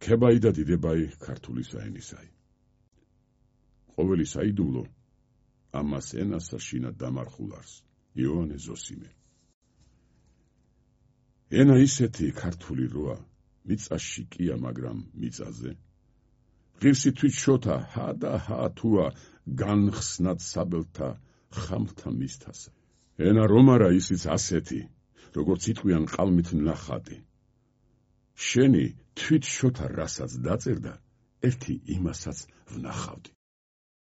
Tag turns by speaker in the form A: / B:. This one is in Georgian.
A: ქებაი და დიდებაი ქართული საენისაი. ყოველი საიდუმლო ამას ენასა შინა დამარხულარს იოანე ზოსიმე. ენა ისეთი ქართული როა მიწაში კია მაგრამ მიწაზე ღირსი თვით შოთა ჰა და ჰა თუა განხსნად საბელთა ხამთა მისთასა. ენა რომარა ისიც ასეთი როგორც იტყვიან ყალმით ნახატი. შენი თვით შოთა რასაც დაწერდა ერთი იმასაც ვნახავდი.